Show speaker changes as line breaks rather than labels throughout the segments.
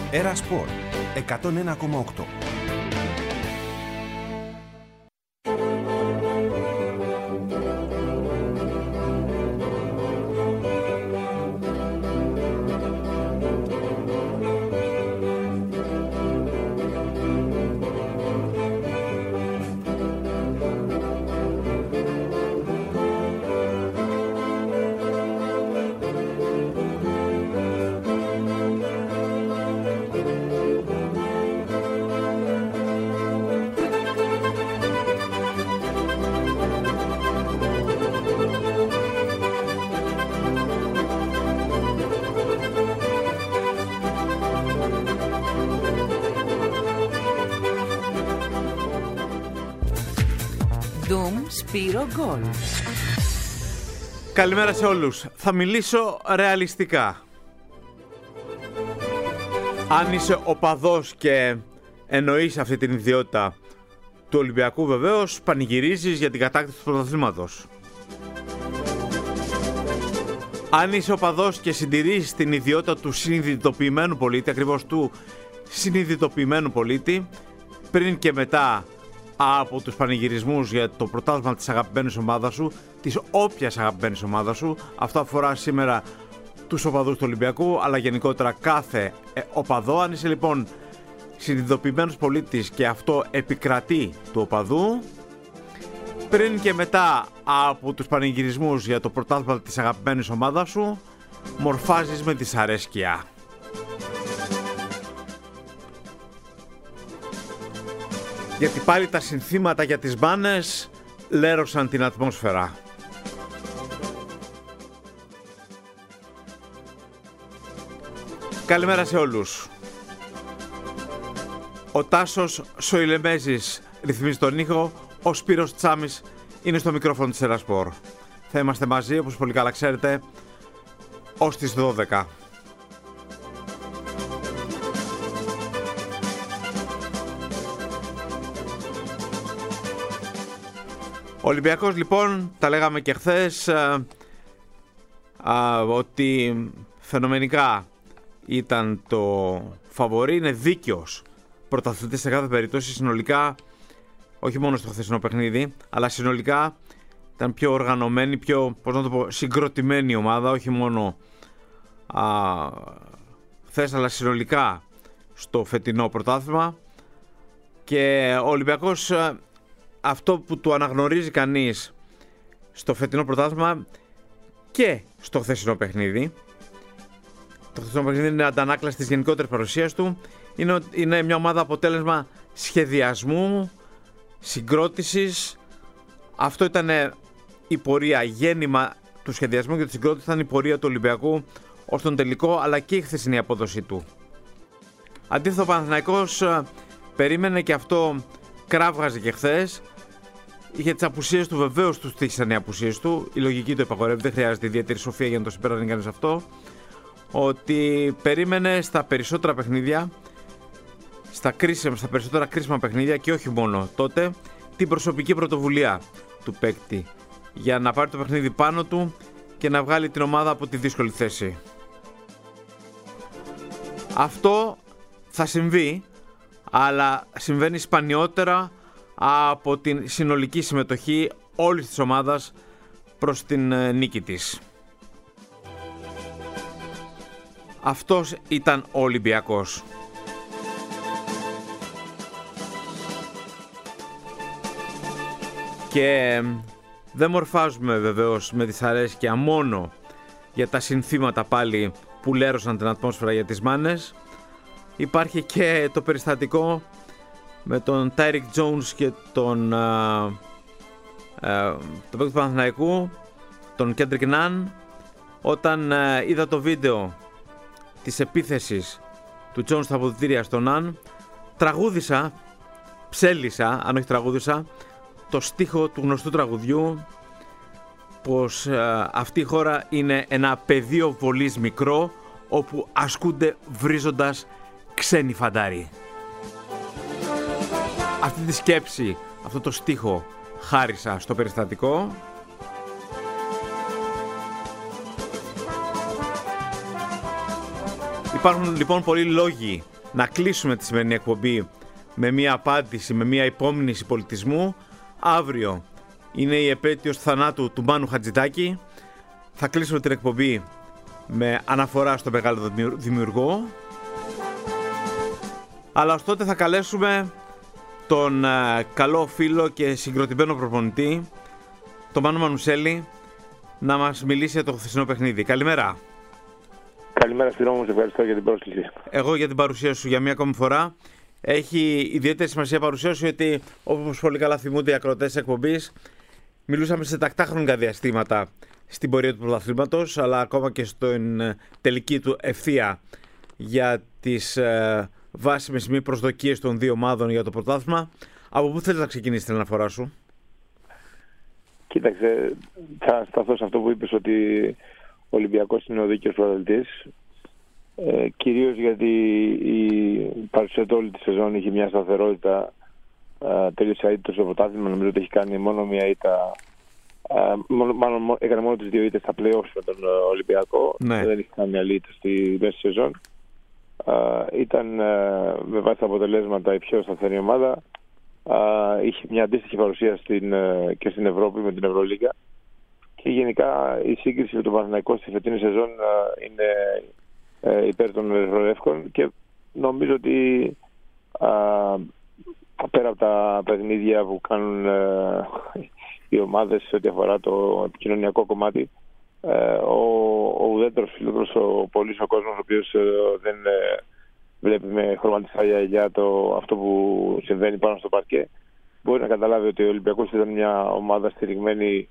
Έρα Σπορ 101,8.
Σπύρο Γκολ.
Καλημέρα σε όλους. Θα μιλήσω ρεαλιστικά. Αν είσαι οπαδός και εννοείς αυτή την ιδιότητα του Ολυμπιακού, βεβαίως πανηγυρίζεις για την κατάκτηση του πρωταθλήματος. Αν είσαι οπαδός και συντηρείς την ιδιότητα του συνειδητοποιημένου πολίτη, ακριβώς του συνειδητοποιημένου πολίτη, πριν και μετά από τους πανηγυρισμούς για το πρωτάθλημα της αγαπημένης ομάδας σου, της όποιας αγαπημένης ομάδας σου, αυτό αφορά σήμερα τους οπαδούς του Ολυμπιακού, αλλά γενικότερα κάθε οπαδό. Αν είσαι λοιπόν συνειδητοποιημένος πολίτης και αυτό επικρατεί του οπαδού, πριν και μετά από τους πανηγυρισμούς για το πρωτάθλημα της αγαπημένης ομάδας σου, μορφάζεις με δυσαρέσκεια. Γιατί πάλι τα συνθήματα για τις μπάνες λέρωσαν την ατμόσφαιρα. Καλημέρα σε όλους. Ο Τάσος Σοηλεμέζης ρυθμίζει τον ήχο, ο Σπύρος Τσάμης είναι στο μικρόφωνο της Έρα Σπορ. Θα είμαστε μαζί, όπως πολύ καλά ξέρετε, ως τις 12. Ο Ολυμπιακός λοιπόν, τα λέγαμε και χθες, ότι φαινομενικά ήταν το φαβορί, είναι δίκαιος πρωταθλητής σε κάθε περίπτωση. Συνολικά, όχι μόνο στο χθεσινό παιχνίδι, αλλά συνολικά ήταν πιο οργανωμένη, πιο, πώς να το πω, συγκροτημένη ομάδα, όχι μόνο χθες, αλλά συνολικά στο φετινό πρωτάθλημα. Και ο Ολυμπιακός, αυτό που του αναγνωρίζει κανείς στο φετινό πρωτάθλημα και στο χθεσινό παιχνίδι, το χθεσινό παιχνίδι είναι αντανάκλαση της γενικότερης παρουσίας του, είναι μια ομάδα αποτέλεσμα σχεδιασμού, συγκρότησης. Αυτό ήταν η πορεία, γέννημα του σχεδιασμού και της συγκρότησης ήταν η πορεία του Ολυμπιακού ως τον τελικό, αλλά και η χθεσινή απόδοση του. Αντίθετα, ο Παναθηναϊκός περίμενε και αυτό κράβγαζε και χθες. Είχε τις απουσίες του, βεβαίως τους τύχησαν οι απουσίες του. Η λογική του υπαγορεύει, δεν χρειάζεται ιδιαίτερη σοφία για να το συμπεράνει κανείς αυτό. Ότι περίμενε στα περισσότερα παιχνίδια, στα περισσότερα κρίσιμα παιχνίδια και όχι μόνο τότε, την προσωπική πρωτοβουλία του παίκτη για να πάρει το παιχνίδι πάνω του και να βγάλει την ομάδα από τη δύσκολη θέση. Αυτό θα συμβεί, αλλά συμβαίνει σπανιότερα από την συνολική συμμετοχή όλης της ομάδας προς την νίκη της. Αυτός ήταν ο Ολυμπιακός. Και δεν μορφάζουμε βεβαίως με δυσαρέσκεια μόνο για τα συνθήματα πάλι που λέρωσαν την ατμόσφαιρα για τις μάνες. Υπάρχει και το περιστατικό με τον Τάιρικ Τζόουνς και τον παίκτη του Παναθηναϊκού, τον Κέντρικ Ναν. Όταν είδα το βίντεο της επίθεσης του Τζόουνς στα αποδυτήρια στον Ναν, ψέλισα, αν όχι τραγούδισα, το στίχο του γνωστού τραγουδιού, πως αυτή η χώρα είναι ένα πεδίο βολής μικρό όπου ασκούνται βρίζοντας ξένοι φαντάροι. Αυτή τη σκέψη, αυτό το στίχο χάρισα στο περιστατικό. Υπάρχουν λοιπόν πολλοί λόγοι να κλείσουμε τη σημερινή εκπομπή με μια απάντηση, με μια υπόμνηση πολιτισμού. Αύριο είναι η επέτειος του θανάτου του Μάνου Χατζηδάκη. Θα κλείσουμε την εκπομπή με αναφορά στο μεγάλο δημιουργό. Αλλά ως τότε θα καλέσουμε τον καλό φίλο και συγκροτημένο προπονητή, τον Μάνο Μανουσέλη, να μας μιλήσει για το χθεσινό παιχνίδι. Καλημέρα.
Καλημέρα Σπύρο μου, σε ευχαριστώ για την πρόσκληση.
Εγώ για την παρουσία σου για μία ακόμη φορά. Έχει ιδιαίτερη σημασία η παρουσία σου, γιατί όπως πολύ καλά θυμούνται οι ακροατές της εκπομπής, μιλούσαμε σε τακτά χρονικά διαστήματα στην πορεία του πρωταθλήματος, αλλά ακόμα και στην τελική του ευθεία για τις βάσιμες μη προσδοκίες των δύο ομάδων για το πρωτάθλημα. Από πού θέλεις να ξεκινήσεις την αναφορά σου?
Κοίταξε, θα σταθώ σε αυτό που είπες, ότι ο Ολυμπιακός είναι ο δίκαιος πρωταθλητής. Κυρίως γιατί η παρουσία του όλη τη σεζόν είχε μια σταθερότητα. Τέλειωσε αίτητος στο πρωτάθλημα, νομίζω ότι έχει κάνει μόνο μια ήττα. Μάλλον έκανε μόνο τις δύο ήττες στα play-offs με τον Ολυμπιακό.
Ναι.
Δεν έχει κάνει άλλη ήττα στη μέση σεζόν. Ήταν με βάση τα αποτελέσματα η πιο σταθερή ομάδα. Είχε μια αντίστοιχη παρουσία και στην Ευρώπη με την Ευρωλίγκα. Και γενικά η σύγκριση με τον Παναθηναϊκό στη φετινή σεζόν είναι υπέρ των Ευρωλεύκων, και νομίζω ότι πέρα από τα παιχνίδια που κάνουν οι ομάδες σε ό,τι αφορά το επικοινωνιακό κομμάτι, ο ουδέτερος φίλος, ο πολύς ο κόσμος, ο οποίος δεν βλέπει με χρωματιστά για αυτό που συμβαίνει πάνω στο παρκέ, μπορεί να καταλάβει ότι ο Ολυμπιακός ήταν μια ομάδα στηριγμένη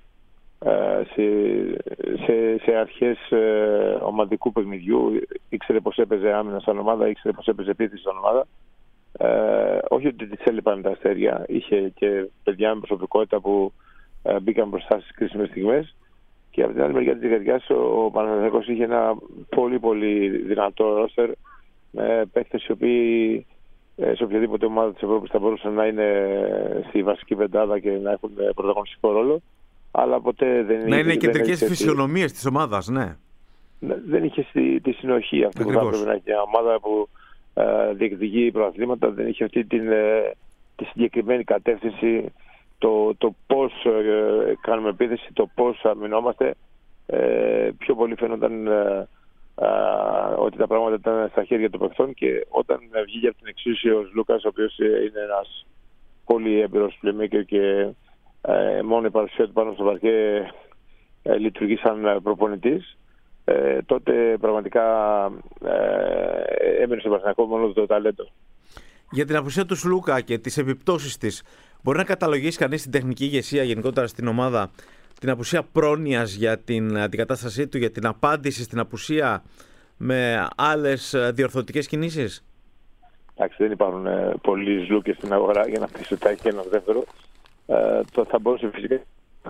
σε αρχές ομαδικού παιχνιδιού. Ήξερε πως έπαιζε άμυνα σαν ομάδα, ήξερε πως έπαιζε επίθεση σαν ομάδα. Όχι ότι της έλειπαν τα αστέρια, είχε και παιδιά με προσωπικότητα που μπήκαν μπροστά στις κρίσιμες στιγμές, και από την άλλη μεριά της δεκαετιάς ο Παναθηναϊκός είχε ένα πολύ πολύ δυνατό ρόστερ με παίκτες οι οποίοι σε οποιαδήποτε ομάδα της Ευρώπης θα μπορούσαν να είναι στη βασική πεντάδα και να έχουν πρωταγωνιστικό ρόλο, αλλά ποτέ δεν
να είναι οι κεντρικές φυσιονομίες της ομάδας, ναι.
Δεν είχε τη συνοχή αυτή που θα έπρεπε να έχει μια ομάδα που διεκδικεί πρωταθλήματα. Δεν είχε αυτή τη συγκεκριμένη κατεύθυνση, το πώς κάνουμε επίθεση, το πώς αμυνόμαστε. Πιο πολύ φαίνονταν ότι τα πράγματα ήταν στα χέρια των παιχτών, και όταν βγήκε από την εξίσωση ο Λούκας, ο οποίος είναι ένας πολύ έμπειρος playmaker και μόνο η παρουσία του πάνω στο παρκέ λειτουργεί σαν προπονητής, τότε πραγματικά έμεινε στο Παναθηναϊκό μόνο το ταλέντο. Για
την απουσία του Σλούκα και τις επιπτώσεις της, μπορεί να καταλογίσει κανείς την τεχνική ηγεσία γενικότερα στην ομάδα την απουσία πρόνοιας για την αντικατάστασή του, για την απάντηση στην απουσία με άλλες διορθωτικές κινήσεις?
Εντάξει, δεν υπάρχουν πολλοί Σλούκες στην αγορά για να πεις ότι έχει ένα δεύτερο. Θα μπορούσε φυσικά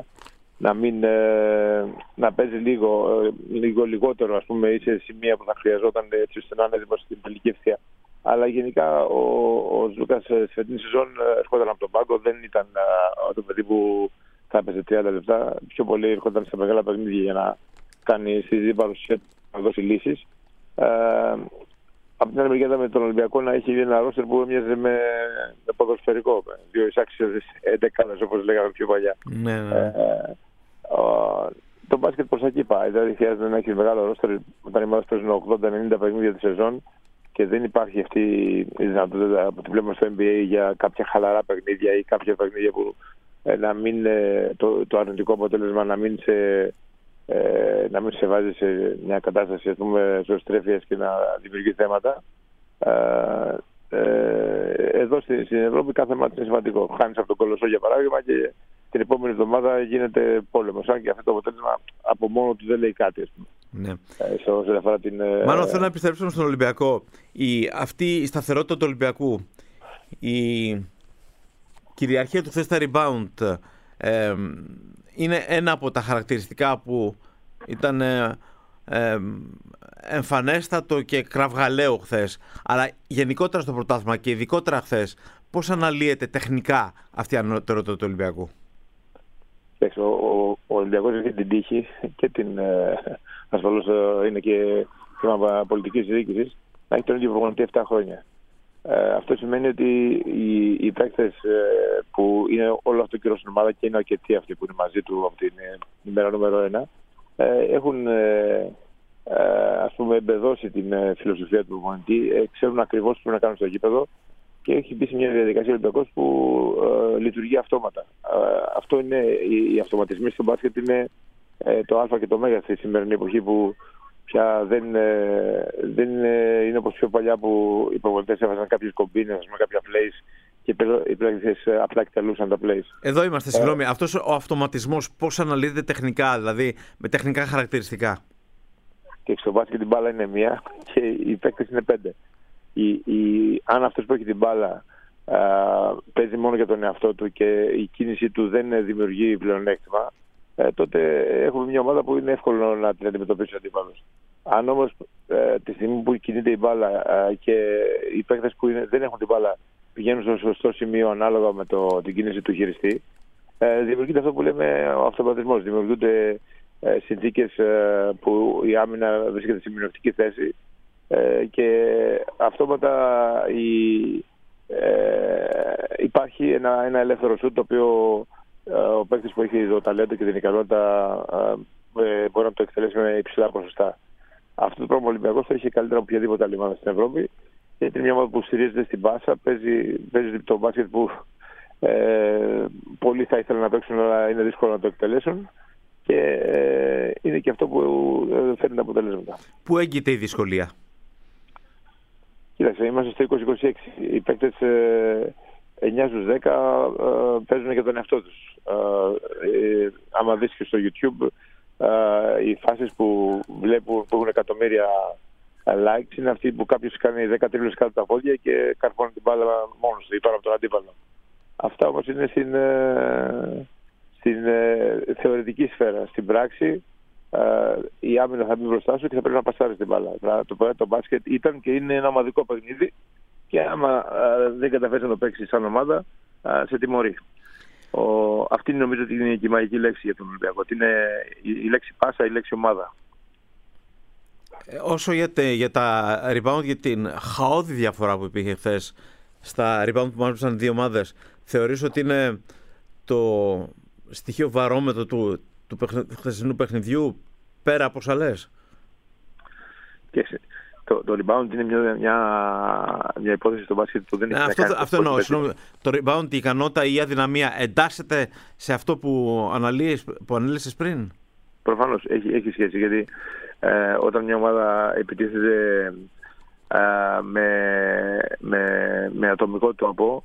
να παίζει λίγο λιγότερο, ας πούμε, ή σε σημεία που θα χρειαζόταν, έτσι ώστε να είναι στην τελική ευθεία. Αλλά γενικά ο Ζούκας στη φετινή σεζόν ερχόταν από τον πάγκο, δεν ήταν το παιδί που θα έπαιζε 30 λεπτά. Πιο πολύ ερχόταν σε μεγάλα παιχνίδια για να κάνει στη παρουσία, να δώσει λύσεις. Από την άλλη μεριά είδαμε τον Ολυμπιακό να έχει ένα ρόστερ που έμοιαζε με ποδοσφαιρικό, με δύο εισάξιες εντεκάδες, όπως λέγαμε πιο παλιά.
Ναι.
Το μπάσκετ προς εκεί πάει. Δηλαδή χρειάζεται να έχει μεγάλο ρόστερ όταν οι ομάδες παίζουν 80-90 παιχνίδια τη σεζόν, και δεν υπάρχει αυτή η δυνατότητα που τη βλέπουμε στο NBA για κάποια χαλαρά παιχνίδια ή κάποια παιχνίδια που να μην, το αρνητικό αποτέλεσμα να μην σε βάζει σε μια κατάσταση, ας πούμε, ισοστρέφειας και να δημιουργεί θέματα. Εδώ στην Ευρώπη κάθε μάτι είναι σημαντικό. Χάνεις από τον Κολοσσό για παράδειγμα και την επόμενη εβδομάδα γίνεται πόλεμος. Αν και αυτό το αποτέλεσμα από μόνο του δεν λέει κάτι, ας πούμε.
Ναι.
Μάλλον
θέλω να επιστρέψουμε στον Ολυμπιακό. Αυτή η σταθερότητα του Ολυμπιακού, η κυριαρχία του χθες στα rebound, είναι ένα από τα χαρακτηριστικά που ήταν εμφανέστατο και κραυγαλαίο χθες. Αλλά γενικότερα στο πρωτάθλημα και ειδικότερα χθες, πώς αναλύεται τεχνικά αυτή η ανωτερότητα του Ολυμπιακού?
Ο Ολυμπιακός έχει την τύχη και την ασφαλώς είναι και θέμα πολιτικής διοίκησης να έχει τον ίδιο προπονητή 7 χρόνια. Αυτό σημαίνει ότι οι παίκτες που είναι όλο αυτό το καιρό στην ομάδα και είναι αρκετοί αυτοί που είναι μαζί του από την ημέρα νούμερο 1, έχουν ας πούμε εμπεδώσει την φιλοσοφία του προπονητή, ξέρουν ακριβώς τι πρέπει να κάνουν στο γήπεδο και έχει μπει σε μια διαδικασία Ολυμπιακός που λειτουργεί αυτόματα. Αυτό είναι, οι αυτοματισμοί στο μπάσκετ είναι το α και το μέγα στη σημερινή εποχή που πια δεν είναι όπως πιο παλιά που οι προπονητές έβαζαν κάποιες κομπίνες με κάποια plays και οι παίκτες απλά εκτελούσαν τα plays.
Εδώ είμαστε, συγγνώμη. Αυτός ο αυτοματισμός πώς αναλύεται τεχνικά, δηλαδή με τεχνικά χαρακτηριστικά?
Και στο μπάσκετ την μπάλα είναι μία και οι παίκτες είναι 5. Αν αυτός που έχει την μπάλα παίζει μόνο για τον εαυτό του και η κίνηση του δεν δημιουργεί πλεονέκτημα, τότε έχουμε μια ομάδα που είναι εύκολο να την αντιμετωπίσει ο αντίπαλος. Αν όμως τη στιγμή που κινείται η μπάλα και οι παίκτες που δεν έχουν την μπάλα πηγαίνουν στο σωστό σημείο ανάλογα με την κίνηση του χειριστή, δημιουργείται αυτό που λέμε ο αυτοματισμός. Δημιουργούνται συνθήκες που η άμυνα βρίσκεται σε μειονεκτική θέση και αυτόματα υπάρχει ένα ελεύθερο σουτ το οποίο ο παίκτης που έχει το ταλέντο και την ικανότητα μπορεί να το εκτελέσει με υψηλά ποσοστά. Αυτό το πράγμα ο Ολυμπιακός το είχε καλύτερα από οποιαδήποτε άλλη ομάδα στην Ευρώπη. Είναι μια ομάδα που στηρίζεται στην πάσα, παίζει το μπάσκετ που πολλοί θα ήθελαν να παίξουν, αλλά είναι δύσκολο να το εκτελέσουν. Και είναι και αυτό που φέρνει τα αποτελέσματα.
Πού έγκυται η δυσκολία?
Κοίταξε, είμαστε στο 2026. Οι παίκτες 9 στους 10 παίζουν για τον εαυτό τους. Άμα δεις και στο YouTube, οι φάσεις που βλέπουν που έχουν εκατομμύρια likes είναι αυτοί που κάποιος κάνει 10 τρίπλες κάτω τα πόδια και καρφώνει την μπάλα μόνος του ή πάνω από τον αντίπαλο. Αυτά όμως είναι στην θεωρητική σφαίρα. Στην πράξη η άμυνα θα μπει μπροστά σου και θα πρέπει να πασάρεις την μπάλα. Το μπάσκετ ήταν και είναι ένα ομαδικό παιχνίδι και άμα δεν καταφέρεις να το παίξεις σαν ομάδα, σε τιμωρεί. Αυτή νομίζω ότι είναι και η μαγική λέξη για τον Ολυμπιακό. Ότι είναι η λέξη πάσα, η λέξη ομάδα.
Όσο για τα rebound, για την χαόδη διαφορά που υπήρχε χθες στα rebound που μάζεψαν δύο ομάδες, θεωρείς ότι είναι το στοιχείο βαρόμετρο του χθεσινού παιχνιδιού πέρα από όσα λες?
Το rebound είναι μια υπόθεση στο μπάσκετ που δεν έχει
αυτό εννοώ. Το rebound, η ικανότητα ή η αδυναμία εντάσσεται σε αυτό που αναλύσες πριν?
Προφανώς έχει σχέση, γιατί όταν μια ομάδα επιτίθεται με ατομικό τρόπο,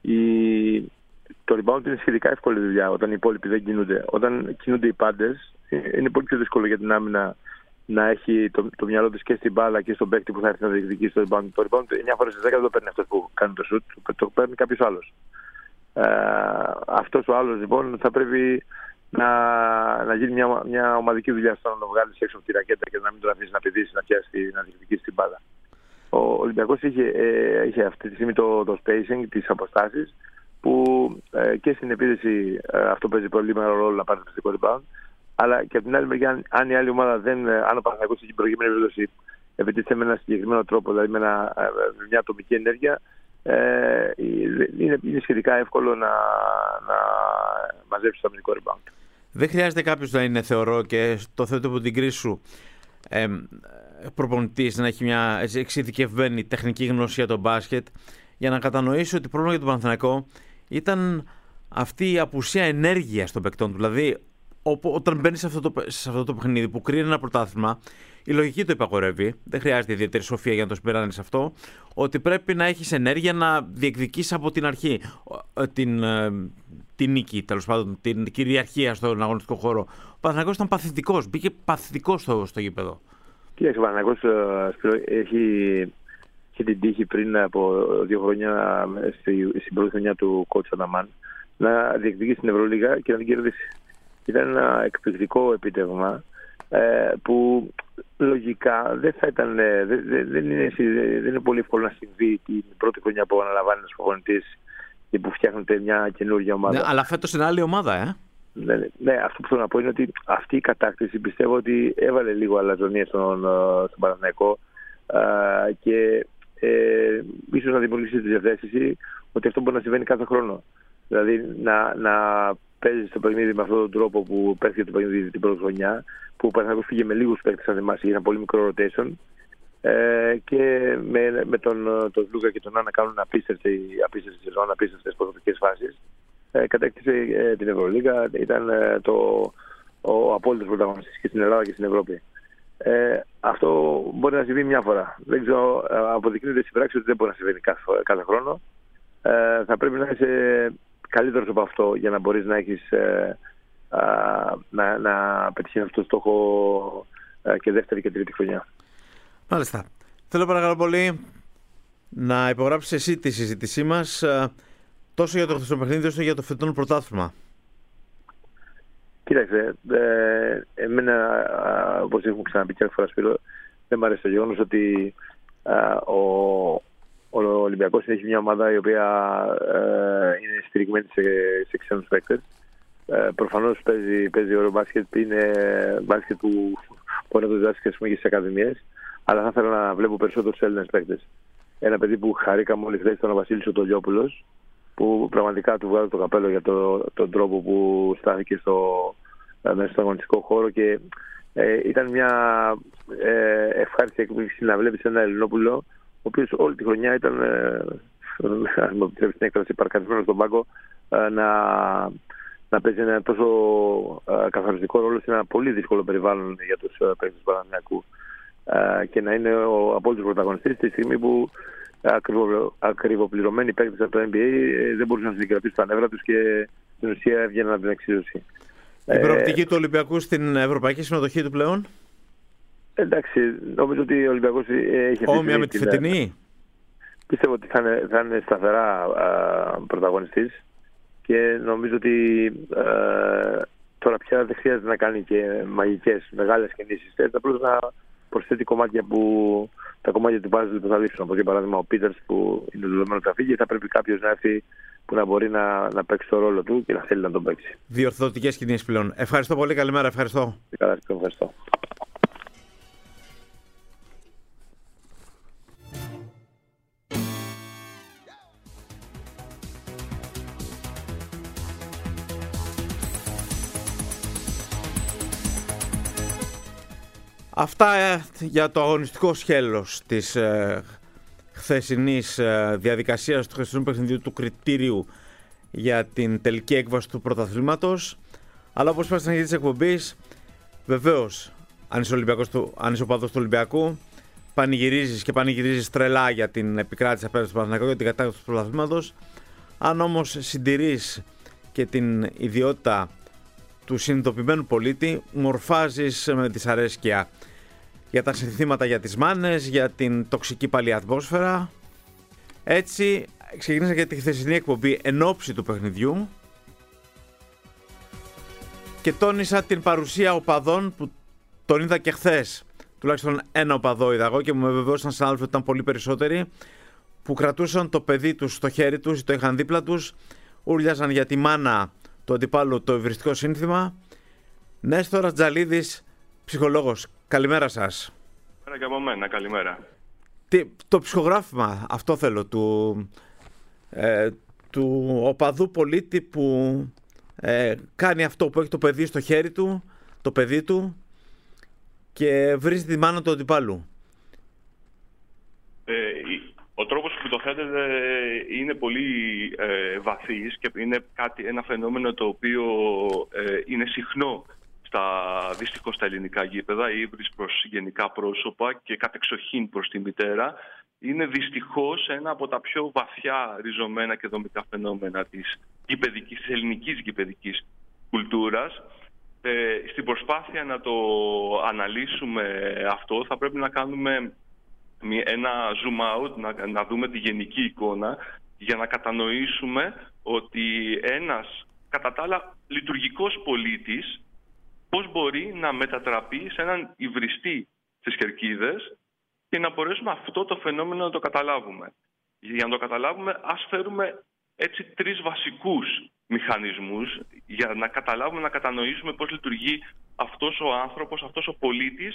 το rebound είναι σχετικά εύκολη δουλειά όταν οι υπόλοιποι δεν κινούνται. Όταν κινούνται οι πάντες, είναι πολύ πιο δύσκολο για την άμυνα να έχει το μυαλό της και στην μπάλα και στον παίκτη που θα έρθει να διεκδικήσει το rebound. Το rebound 9 φορές στις 10 δεν το παίρνει αυτός που κάνει το shoot, το παίρνει κάποιος άλλος. Αυτός ο άλλος λοιπόν θα πρέπει να γίνει μια ομαδική δουλειά στο να το βγάλει έξω από τη ρακέτα και να μην τον αφήσει να πηδήσει, να διεκδικήσει την μπάλα. Ο Ολυμπιακός είχε αυτή τη στιγμή το spacing, τις αποστάσεις, που και στην επίθεση αυτό παίζει πολύ μεγάλο ρόλο να πάρει το πιστικό rebound. Αλλά και από την άλλη μεριά, αν η άλλη ομάδα αν ο Παναθηναϊκός στην προηγούμενη περίπτωση επιτίθεται με ένα συγκεκριμένο τρόπο, δηλαδή με μια ατομική ενέργεια, είναι σχετικά εύκολο να μαζέψει το αμυντικό rebound.
Δεν χρειάζεται κάποιος να είναι, θεωρώ, και το θέτω από την κρίση σου, προπονητής, να έχει μια εξειδικευμένη τεχνική γνώση για το μπάσκετ, για να κατανοήσει ότι το πρόβλημα για τον Παναθηναϊκό ήταν αυτή η απουσία ενέργειας των παικτών του. Δηλαδή, όταν μπαίνει σε αυτό το παιχνίδι που κρίνει ένα πρωτάθλημα, η λογική το υπαγορεύει. Δεν χρειάζεται ιδιαίτερη σοφία για να το συμπεράνεις αυτό. Ότι πρέπει να έχεις ενέργεια να διεκδικείς από την αρχή την νίκη, τέλος πάντων, την κυριαρχία στον αγωνιστικό χώρο. Ο Παναθηναϊκός ήταν παθητικός, μπήκε παθητικός στο γήπεδο.
Κοίταξε, ο Παναθηναϊκός έχει την τύχη πριν από 2 χρόνια στην πρώτη χρονιά του coach Αταμάν να διεκδικήσει την Ευρωλίγα και να την κερδίσει. Ήταν ένα εκπληκτικό επίτευγμα που λογικά δεν είναι πολύ εύκολο να συμβεί την πρώτη χρονιά που αναλαμβάνει ένας προπονητής και που φτιάχνεται μια καινούργια ομάδα.
Ναι, αλλά φέτος είναι άλλη ομάδα,
Ναι, αυτό που θέλω να πω είναι ότι αυτή η κατάκτηση πιστεύω ότι έβαλε λίγο αλαζονία στον Παναθηναϊκό και ίσως να δημιουργήσει τη διαθέση ότι αυτό μπορεί να συμβαίνει κάθε χρόνο. Δηλαδή να παίζει το παιχνίδι με αυτόν τον τρόπο που παίζει το παιχνίδι την πρώτη χρονιά, που ο Παναθηναϊκός πήγε με λίγους παίκτες σαν εμάς, είχε ένα πολύ μικρό rotation, και με τον Λούκα και τον Άννα κάνουν απίστευτη σεζόν, απίστευτες ποδοσφαιρικές φάσεις. Κατέκτησε την Ευρωλίγα, ήταν ο απόλυτος πρωταγωνιστής και στην Ελλάδα και στην Ευρώπη. Αυτό μπορεί να συμβεί μια φορά. Δεν ξέρω, αποδεικνύεται στην πράξη ότι δεν μπορεί να συμβαίνει κάθε χρόνο. Θα πρέπει να είσαι καλύτερος από αυτό για να μπορείς να έχεις να πετύχεις αυτό το στόχο και δεύτερη και τρίτη χρονιά.
Μάλιστα. Θέλω παρακαλώ πολύ να υπογράψεις εσύ τη συζήτησή μας τόσο για το χθεσινό παιχνίδι όσο για το φετινό πρωτάθλημα.
Κοίταξε, εμένα, όπως έχουμε ξαναπεί και άλλη φορά, Σπύρο, δεν μου αρέσει το γεγονός ότι ο Ολυμπιακός έχει μια ομάδα η οποία είναι στηριγμένη σε ξένους παίκτες. Προφανώς παίζει ωραίο μπάσκετ, είναι μπάσκετ που μπορεί να το διδάσκει και στις ακαδημίες, αλλά θα ήθελα να βλέπω περισσότερους Έλληνες παίκτες. Ένα παιδί που χαρήκαμε όλοι χθες ήταν ο Βασίλης ο Τολιόπουλος, που πραγματικά του βγάζω το καπέλο για τον τρόπο που στάθηκε μέσα στον αγωνιστικό χώρο, και ήταν μια ευχάριστη εκπλήξη να βλέπεις ένα Ελληνόπουλο, ο οποίος όλη τη χρονιά ήταν, αν μου επιτρέψει την έκφραση, παρκαρισμένος στον πάγκο, να παίζει ένα τόσο καθαριστικό ρόλο σε ένα πολύ δύσκολο περιβάλλον για τους παίκτες του Παναθηναϊκού, και να είναι ο απόλυτος πρωταγωνιστής τη στιγμή που ακριβοπληρωμένοι παίκτες από το NBA δεν μπορούσαν να συγκρατήσουν τα νεύρα τους και στην ουσία έβγαιναν από την εξίσωση.
Η προοπτική του Ολυμπιακού στην ευρωπαϊκή συμμετοχή του πλέον?
Εντάξει, νομίζω ότι ο Ολυμπιακός έχει...
Όμοια με τη φετινή?
Πιστεύω ότι θα είναι σταθερά πρωταγωνιστής, και νομίζω ότι τώρα πια δεν χρειάζεται να κάνει και μαγικές μεγάλες κινήσεις. Απλώς να προσθέτει τα κομμάτια του πάζλ που θα λείψουν. Όπως για παράδειγμα ο Πίτερς, που είναι δεδομένο ότι θα φύγει, θα πρέπει κάποιος να έρθει που να μπορεί να παίξει το ρόλο του και να θέλει να τον παίξει.
Διορθωτικές κινήσεις πλέον. Ευχαριστώ πολύ, καλημέρα, ευχαριστώ.
Καλά, ευχαριστώ.
Αυτά για το αγωνιστικό σκέλος της χθεσινής διαδικασίας του χθεσινού παιχνιδιού, του κριτήριου για την τελική έκβαση του πρωταθλήματος. Αλλά όπως είπα στην αρχή της εκπομπής, βεβαίως, αν είσαι οπαδός του Ολυμπιακού, πανηγυρίζεις τρελά για την επικράτηση απέναντι στο Παναθηναϊκό, για την κατάκτηση του πρωταθλήματος. Αν όμως συντηρείς και την ιδιότητα του συνειδητοποιημένου πολίτη, μορφάζεις με δυσαρέσκεια για τα συνθήματα για τις μάνες, για την τοξική πάλι ατμόσφαιρα. Έτσι ξεκίνησα και τη χθεσινή εκπομπή εν ώψη του παιχνιδιού και τόνισα την παρουσία οπαδών που τον είδα και χθες. Τουλάχιστον ένα οπαδό είδα εγώ και μου βεβαιώσαν συνάδελφοι ότι ήταν πολύ περισσότεροι, που κρατούσαν το παιδί τους στο χέρι τους, το είχαν δίπλα τους, ούρλιαζαν για τη μάνα του αντιπάλου το υβριστικό σύνθημα. Νέστορας Τζαλίδης, ψυχολόγος. Καλημέρα σας.
Καλημέρα και από μένα, καλημέρα.
Το ψυχογράφημα, αυτό θέλω, του οπαδού πολίτη που κάνει αυτό, που έχει το παιδί στο χέρι του, το παιδί του, και βρίζει τη μάνα του αντιπάλου.
Ο τρόπος που το θέτετε είναι πολύ βαθύς και είναι ένα φαινόμενο το οποίο είναι συχνό δυστυχώς στα ελληνικά γήπεδα, η ύβρις προς γενικά πρόσωπα και κατεξοχήν προς τη μητέρα. Είναι δυστυχώς ένα από τα πιο βαθιά ριζωμένα και δομικά φαινόμενα της ελληνικής γηπεδικής κουλτούρας. Στην προσπάθεια να το αναλύσουμε αυτό θα πρέπει να κάνουμε ένα zoom out, να δούμε τη γενική εικόνα για να κατανοήσουμε ότι ένας κατά τα άλλα λειτουργικός πολίτης πώς μπορεί να μετατραπεί σε έναν υβριστή στις κερκίδες και να μπορέσουμε αυτό το φαινόμενο να το καταλάβουμε. Για να το καταλάβουμε, ας φέρουμε έτσι τρεις βασικούς μηχανισμούς για να καταλάβουμε, να κατανοήσουμε πώς λειτουργεί αυτός ο άνθρωπος, αυτός ο πολίτης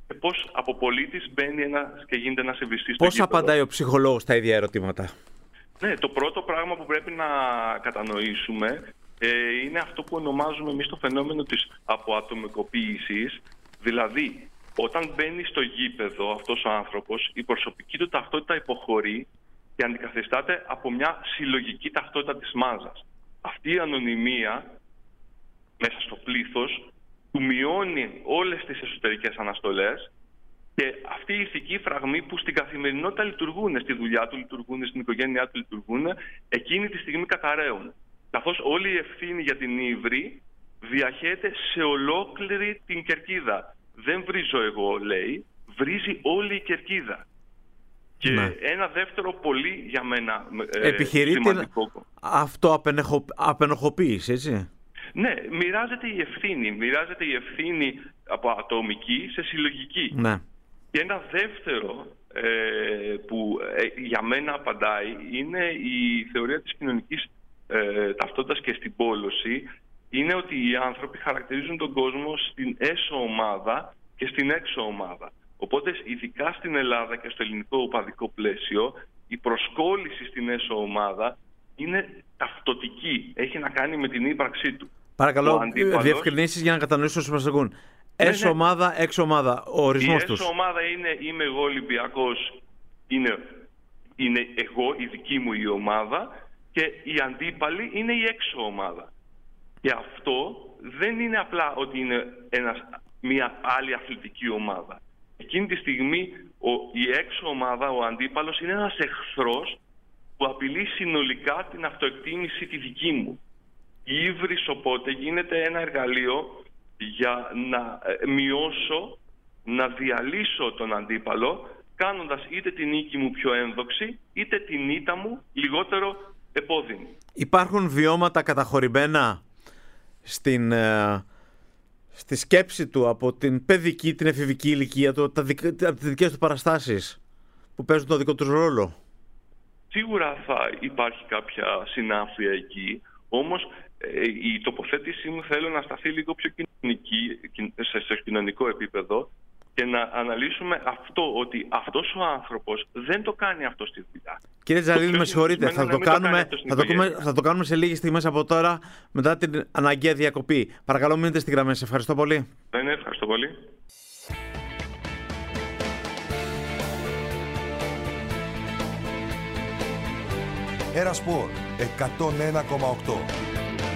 και πώς από πολίτης μπαίνει και γίνεται ένας ευριστής.
Πώς απαντάει ο ψυχολόγος στα ίδια ερωτήματα?
Ναι, το πρώτο πράγμα που πρέπει να κατανοήσουμε είναι αυτό που ονομάζουμε εμείς το φαινόμενο της αποατομικοποίησης. Δηλαδή, όταν μπαίνει στο γήπεδο αυτός ο άνθρωπος, η προσωπική του ταυτότητα υποχωρεί και αντικαθιστάται από μια συλλογική ταυτότητα της μάζας. Αυτή η ανωνυμία μέσα στο πλήθος του μειώνει όλες τις εσωτερικές αναστολές και αυτή η ηθική φραγμή που στην καθημερινότητα λειτουργούν, στη δουλειά του λειτουργούν, στην οικογένειά του λειτουργούν, εκείνη τη στιγμή καταραίουν. Καθώς όλη η ευθύνη για την ύβρη διαχέεται σε ολόκληρη την κερκίδα. Δεν βρίζω εγώ, λέει, βρίζει όλη η κερκίδα. Και ένα δεύτερο πολύ για μένα σημαντικό.
Αυτό απενοχοποίηση, έτσι.
Ναι, μοιράζεται η ευθύνη από ατομική σε συλλογική.
Ναι.
Και ένα δεύτερο που για μένα απαντάει είναι η θεωρία της κοινωνικής ταυτότητας και στην πόλωση. Είναι ότι οι άνθρωποι χαρακτηρίζουν τον κόσμο στην έσω ομάδα και στην έξω ομάδα. Οπότε ειδικά στην Ελλάδα και στο ελληνικό οπαδικό πλαίσιο η προσκόλληση στην έσω ομάδα είναι ταυτοτική. Έχει να κάνει με την ύπαρξή του.
Παρακαλώ, διευκρινήσεις για να κατανοήσω όσους μας ακούν. Έσω ομάδα, έξω ομάδα. Ο ορισμός τους.
Η έσω ομάδα είναι είμαι εγώ Ολυμπιακός, είναι εγώ, η δική μου η ομάδα, και η αντίπαλη είναι η έξω ομάδα. Και αυτό δεν είναι απλά ότι είναι μια άλλη αθλητική ομάδα. Εκείνη τη στιγμή η έξω ομάδα, ο αντίπαλος, είναι ένας εχθρός που απειλεί συνολικά την αυτοεκτίμηση τη δική μου. Η ύβρις οπότε γίνεται ένα εργαλείο για να μειώσω, να διαλύσω τον αντίπαλο, κάνοντας είτε την νίκη μου πιο ένδοξη, είτε την ήττα μου λιγότερο επώδυνη. Υπάρχουν
βιώματα καταχωρημένα στη σκέψη του από την παιδική, την εφηβική ηλικία του, από τις δικές του παραστάσεις που παίζουν τον δικό τους ρόλο?
Σίγουρα θα υπάρχει κάποια συνάφεια εκεί, όμως η τοποθέτησή μου θέλω να σταθεί λίγο πιο σε κοινωνικό επίπεδο και να αναλύσουμε αυτό, ότι αυτός ο άνθρωπος δεν το κάνει αυτό στη δουλειά.
Κύριε Τζαλίλη, με συγχωρείτε, θα το κάνουμε σε λίγες στιγμές από τώρα, μετά την αναγκαία διακοπή. Παρακαλώ, μείνετε στη γραμμή. Ευχαριστώ πολύ.
Ναι, ευχαριστώ πολύ.
Ένα Σπορ 101,8.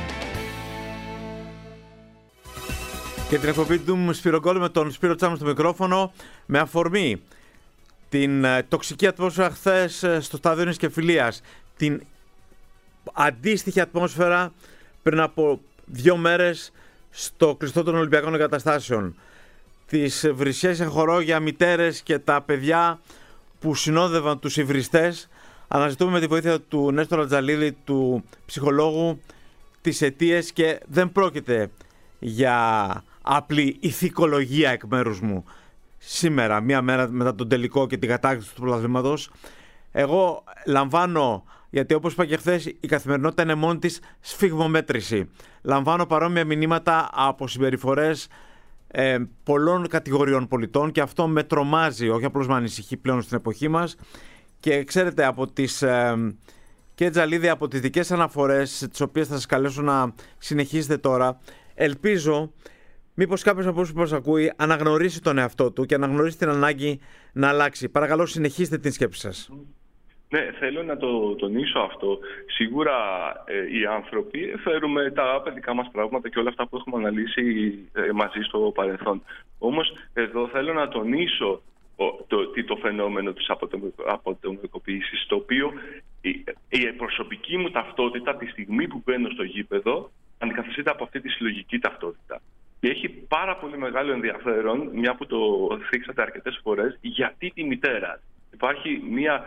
Και την εκπομπή του Σπύρο Γκολ με τον Σπύρο Τσάμο στο μικρόφωνο, με αφορμή την τοξική ατμόσφαιρα χθες στο στάδιο Νης και Φιλίας, την αντίστοιχη ατμόσφαιρα πριν από 2 μέρες στο κλειστό των Ολυμπιακών Εγκαταστάσεων, τις βρυσιές εγχωρώ για μητέρες και τα παιδιά που συνόδευαν τους υβριστές. Αναζητούμε με τη βοήθεια του Νέστορα Τζαλίλη, του ψυχολόγου, τις αιτίες, και δεν πρόκειται για απλή ηθικολογία εκ μέρους μου. Σήμερα, μία μέρα μετά τον τελικό και την κατάκτηση του πρωταθλήματος, εγώ λαμβάνω, γιατί όπως είπα και χθες, η καθημερινότητα είναι μόνη της σφιγμομέτρηση. Λαμβάνω παρόμοια μηνύματα από συμπεριφορές πολλών κατηγοριών πολιτών και αυτό με τρομάζει, όχι απλώς με ανησυχεί πλέον στην εποχή μας. Και ξέρετε, από τις και Τζαλίδη, από τις δικές αναφορές, τις οποίες θα σας καλέσω να συνεχίσετε τώρα, ελπίζω μήπως κάποιος από όσους μας ακούει αναγνωρίσει τον εαυτό του και αναγνωρίσει την ανάγκη να αλλάξει. Παρακαλώ, συνεχίστε την σκέψη σας.
Ναι, θέλω να το τονίσω αυτό. Σίγουρα οι άνθρωποι φέρουμε τα παιδικά μας τραύματα και όλα αυτά που έχουμε αναλύσει μαζί στο παρελθόν. Όμως εδώ θέλω να τονίσω το φαινόμενο της αποτομικοποίησης, το οποίο η προσωπική μου ταυτότητα τη στιγμή που μπαίνω στο γήπεδο αντικαθιστάται από αυτή τη συλλογική ταυτότητα. Και έχει πάρα πολύ μεγάλο ενδιαφέρον, μια που το θίξατε αρκετές φορές, γιατί τη μητέρα. Υπάρχει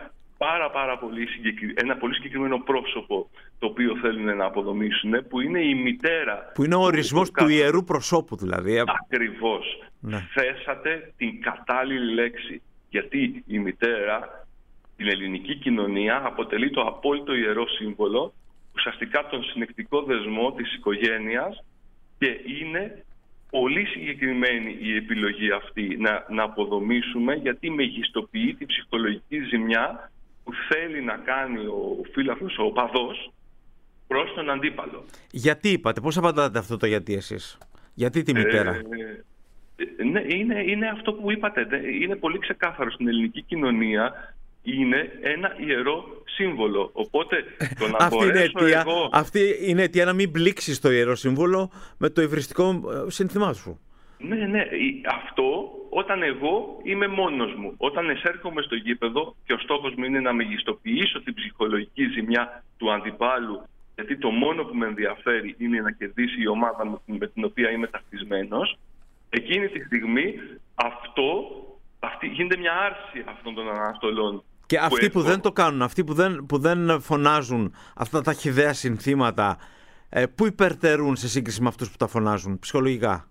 ένα πολύ συγκεκριμένο πρόσωπο το οποίο θέλουν να αποδομήσουν, που είναι η μητέρα. Που είναι ο
ορισμός του ιερού προσώπου, δηλαδή.
Ακριβώς. Ναι. Θέσατε την κατάλληλη λέξη. Γιατί η μητέρα, την ελληνική κοινωνία, αποτελεί το απόλυτο ιερό σύμβολο, ουσιαστικά τον συνεκτικό δεσμό της οικογένειας, και είναι πολύ συγκεκριμένη η επιλογή αυτή να αποδομήσουμε, γιατί μεγιστοποιεί την ψυχολογική ζημιά που θέλει να κάνει ο φίλαθλος, ο οπαδός, προς τον αντίπαλο.
Γιατί είπατε, πώς απαντάτε αυτό το γιατί εσείς? Γιατί τη μητέρα?
Ναι, είναι αυτό που είπατε. Είναι πολύ ξεκάθαρο. Στην ελληνική κοινωνία είναι ένα ιερό σύμβολο. Οπότε το να μπορέσω εγώ...
Αυτή είναι αιτία να μην μπλήξεις το ιερό σύμβολο με το υβριστικό σύνθημά σου.
Ναι. Αυτό όταν εγώ είμαι μόνος μου. Όταν εισέρχομαι στο γήπεδο και ο στόχος μου είναι να μεγιστοποιήσω την ψυχολογική ζημιά του αντιπάλου, γιατί το μόνο που με ενδιαφέρει είναι να κερδίσει η ομάδα μου με την οποία είμαι ταυτισμένος, εκείνη τη στιγμή γίνεται μια άρση αυτών των αναστολών.
Και αυτοί που δεν το κάνουν, αυτοί που δεν φωνάζουν αυτά τα χυδαία συνθήματα, πού υπερτερούν σε σύγκριση με αυτούς που τα φωνάζουν ψυχολογικά?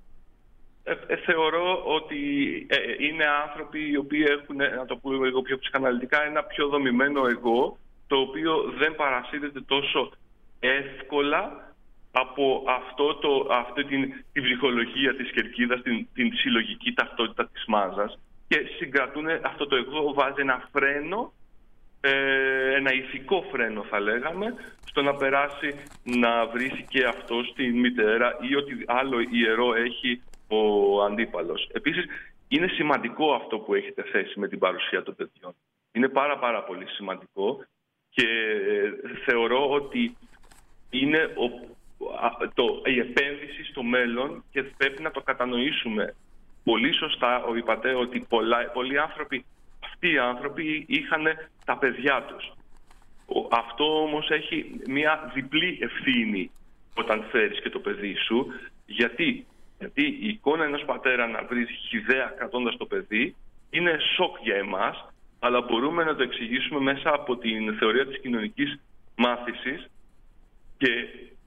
Θεωρώ ότι είναι άνθρωποι οι οποίοι έχουν, να το πούμε λίγο πιο ψυχαναλυτικά, ένα πιο δομημένο εγώ, το οποίο δεν παρασύρεται τόσο εύκολα από αυτή την ψυχολογία της κερκίδας, την συλλογική ταυτότητα της μάζας, και συγκρατούν αυτό το εγώ, βάζει ένα φρένο, ένα ηθικό φρένο θα λέγαμε, στο να περάσει να βρει και αυτό στην μητέρα ή ό,τι άλλο ιερό έχει ο αντίπαλος. Επίσης, είναι σημαντικό αυτό που έχετε θέσει με την παρουσία των παιδιών. Είναι πάρα πολύ σημαντικό και θεωρώ ότι είναι η επένδυση στο μέλλον και πρέπει να το κατανοήσουμε. Πολύ σωστά είπατε ότι αυτοί οι άνθρωποι είχαν τα παιδιά τους. Αυτό όμως έχει μια διπλή ευθύνη όταν φέρεις και το παιδί σου. Γιατί η εικόνα ενός πατέρα να βρίζει χυδαία κρατώντας το παιδί είναι σοκ για εμάς, αλλά μπορούμε να το εξηγήσουμε μέσα από την θεωρία της κοινωνικής μάθησης και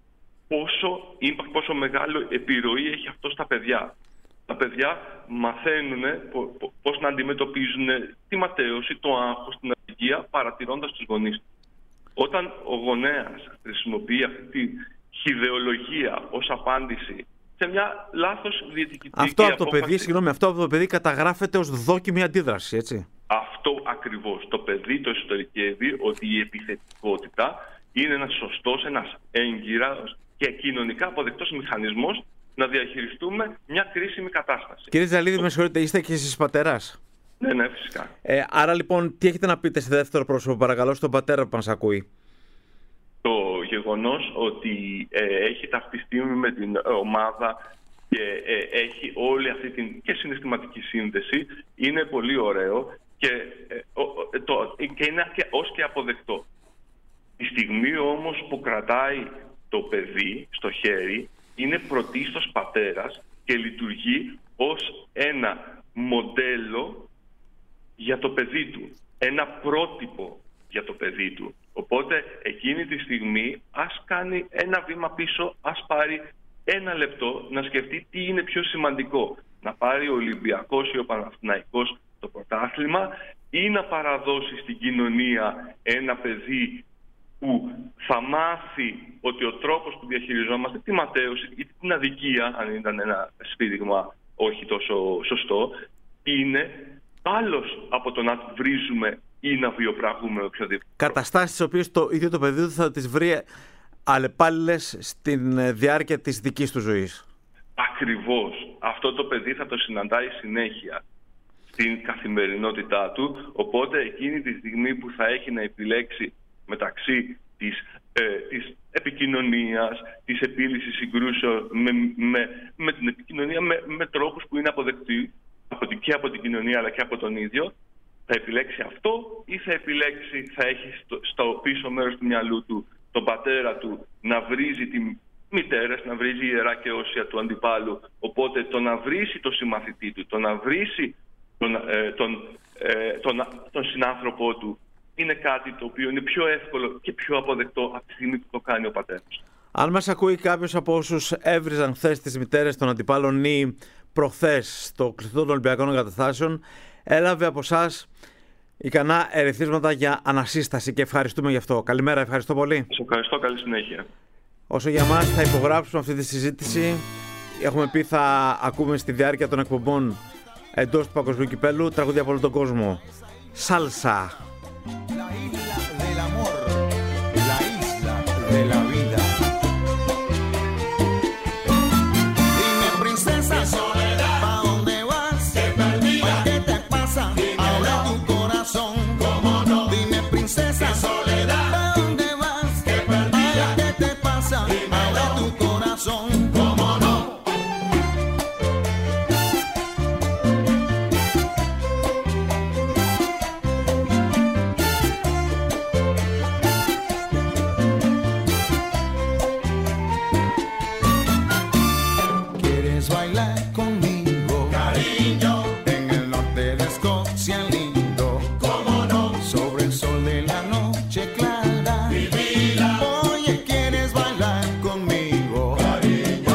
πόσο μεγάλο επιρροή έχει αυτό στα παιδιά. Τα παιδιά μαθαίνουν πώς να αντιμετωπίζουν τη ματέωση, το άγχος, την αδικία, παρατηρώντας τους γονείς. Όταν ο γονέας χρησιμοποιεί αυτή τη χυδεολογία ως απάντηση σε μια λάθος διαιτητική
αυτό από το παιδί καταγράφεται ως δόκιμη αντίδραση, έτσι.
Αυτό ακριβώς. Το παιδί το εσωτερικεύει ότι η επιθετικότητα είναι ένας σωστός, ένας έγκυρας και κοινωνικά αποδεκτός μηχανισμός να διαχειριστούμε μια κρίσιμη κατάσταση.
Κύριε Τζαλίδη, με συγχωρείτε, είστε και εσείς πατεράς?
Ναι, φυσικά.
Άρα λοιπόν, τι έχετε να πείτε σε δεύτερο πρόσωπο, παρακαλώ, στον πατέρα που μας ακούει?
Το γεγονός ότι έχει ταυτιστεί με την ομάδα και έχει όλη αυτή την και συναισθηματική σύνδεση είναι πολύ ωραίο και είναι ως και αποδεκτό. Τη στιγμή όμως που κρατάει το παιδί στο χέρι είναι πρωτίστως πατέρας και λειτουργεί ως ένα μοντέλο για το παιδί του, ένα πρότυπο για το παιδί του. Οπότε εκείνη τη στιγμή ας κάνει ένα βήμα πίσω, ας πάρει ένα λεπτό να σκεφτεί τι είναι πιο σημαντικό. Να πάρει ο Ολυμπιακός ή ο Παναθηναϊκός το πρωτάθλημα ή να παραδώσει στην κοινωνία ένα παιδί που θα μάθει ότι ο τρόπος που διαχειριζόμαστε τη ματέωση ή την αδικία, αν ήταν ένα σφύριγμα όχι τόσο σωστό, είναι άλλος από το να βρίζουμε ή να βιοπραγούμε οποιοδήποτε.
Καταστάσεις τις οποίες το ίδιο το παιδί του θα τις βρει αλλεπάλληλες στην διάρκεια της δικής του ζωής.
Ακριβώς. Αυτό το παιδί θα το συναντάει συνέχεια στην καθημερινότητά του, οπότε εκείνη τη στιγμή που θα έχει να επιλέξει μεταξύ της επικοινωνίας, της επίλυσης συγκρούσεων με την επικοινωνία με τρόπους που είναι αποδεκτοί και από την κοινωνία αλλά και από τον ίδιο, θα επιλέξει αυτό ή θα έχει στο πίσω μέρος του μυαλού του τον πατέρα του να βρίζει τη μητέρα, να βρίζει ιερά και όσια του αντιπάλου. Οπότε το να βρίσει το συμμαθητή του, το να βρίσει τον συνάνθρωπό του είναι κάτι το οποίο είναι πιο εύκολο και πιο αποδεκτό από τη στιγμή που το κάνει ο πατέρας.
Αν μας ακούει κάποιος από όσους έβριζαν χθες τις μητέρες των αντιπάλων ή προχθές στο κλειστό των Ολυμπιακών Εγκαταστάσεων, έλαβε από εσάς ικανά ερεθίσματα για ανασύσταση και ευχαριστούμε γι' αυτό. Καλημέρα, ευχαριστώ πολύ.
Σας ευχαριστώ, καλή συνέχεια.
Όσο για μας θα υπογράψουμε αυτή τη συζήτηση έχουμε πει θα ακούμε στη διάρκεια των εκπομπών εντός του Παγκοσμίου Κυπέλλου τραγούδια από όλο τον κόσμο. Σάλσα.
Cariño.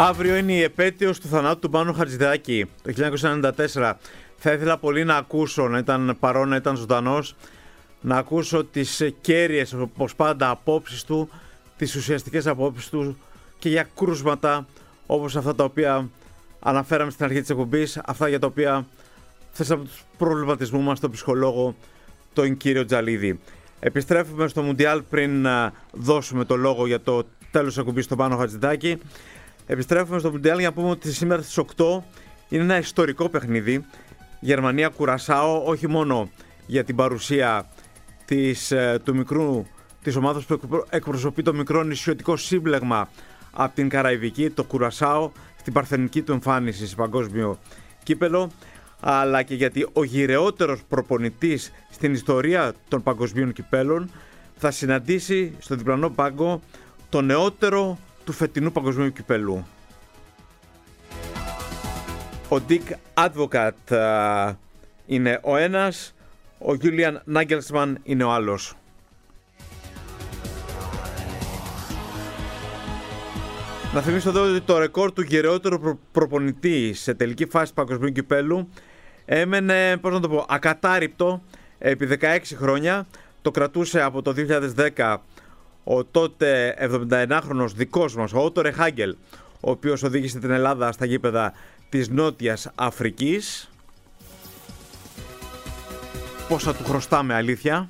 Αύριο είναι η επέτειος του θανάτου του Πάνου Χατζηδάκη το 1994. Θα ήθελα πολύ να ακούσω, να ήταν παρόν, να ήταν ζωντανός, να ακούσω τις κέρυες, όπως πάντα, απόψεις του, τις ουσιαστικές απόψεις του και για κρούσματα όπως αυτά τα οποία αναφέραμε στην αρχή της εκπομπής, αυτά για τα οποία θέσαμε τους προβληματισμού μας στον ψυχολόγο, τον κύριο Τζαλίδη. Επιστρέφουμε στο Μουντιάλ πριν να δώσουμε το λόγο για το τέλος της εκπομπής στον Πάνο Χατζηδάκη. Επιστρέφουμε στο Μουντιάλ για να πούμε ότι σήμερα στις 8 είναι ένα ιστορικό παιχνίδι. Γερμανία-Κουρασάο, όχι μόνο για την παρουσία της ομάδας που εκπροσωπεί το μικρό νησιωτικό σύμπλεγμα από την Καραϊβική, το Κουρασάο, στην παρθενική του εμφάνιση σε παγκόσμιο κύπελο, αλλά και γιατί ο γυρεότερος προπονητής στην ιστορία των παγκοσμίων κυπέλων θα συναντήσει στο διπλανό πάγκο το νεότερο του φετινού παγκοσμίου κυπέλου. Ο Dick Advocat είναι ο ένας, ο Julian Nagelsmann είναι ο άλλος. Να θυμίσω εδώ ότι το ρεκόρ του γεραιότερου προπονητή σε τελική φάση παγκοσμίου κυπέλου έμενε, ακατάρρυπτο επί 16 χρόνια. Το κρατούσε από το 2010 ο τότε 71χρονος δικός μας, ο Ότο Ρεχάγκελ, ο οποίος οδήγησε την Ελλάδα στα γήπεδα της Νότιας Αφρικής. Πόσα του χρωστάμε, αλήθεια.